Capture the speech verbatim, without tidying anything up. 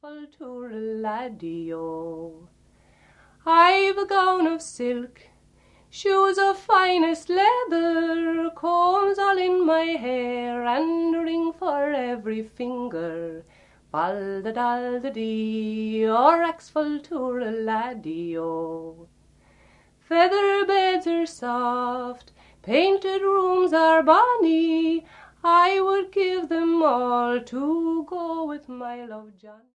full to a laddie, oh. I've a gown of silk, shoes of finest leather, combs all in my hair, and a ring for every finger. Fal da dal da dee, or axe full to a laddie, oh. Feather beds are soft, painted rooms are bonny, I would give them all to go with my love John.